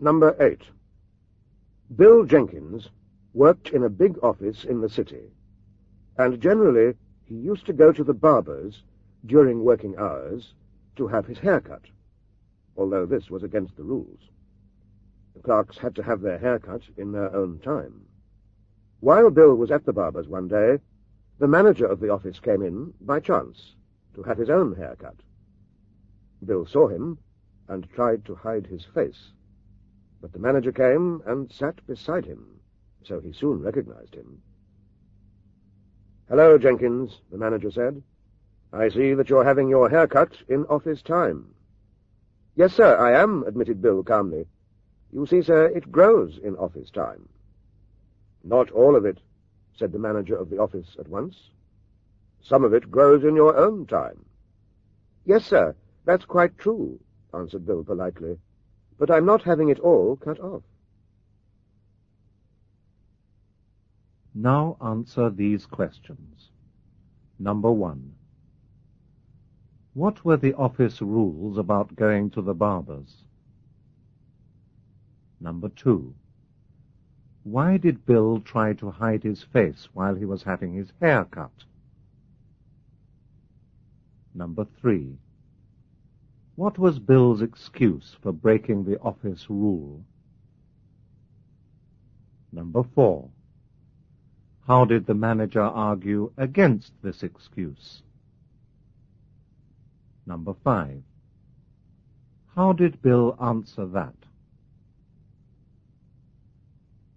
Number 8. Bill Jenkins worked in a big office in the city, and generally he used to go to the barber's during working hours to have his hair cut, although this was against the rules. The clerks had to have their hair cut in their own time. While Bill was at the barber's one day, the manager of the office came in by chance to have his own hair cut. Bill saw him and tried to hide his face, but the manager came and sat beside him, so he soon recognized him. "Hello, Jenkins," the manager said. "I see that you're having your hair cut in office time." "Yes, sir, I am," admitted Bill calmly. "You see, sir, it grows in office time." "Not all of it," said the manager of the office at once. "Some of it grows in your own time." "Yes, sir, that's quite true," answered Bill politely, "but I'm not having it all cut off." Now answer these questions. Number 1. What were the office rules about going to the barber's? Number 2. Why did Bill try to hide his face while he was having his hair cut? Number 3. What was Bill's excuse for breaking the office rule? Number 4. How did the manager argue against this excuse? Number 5. How did Bill answer that?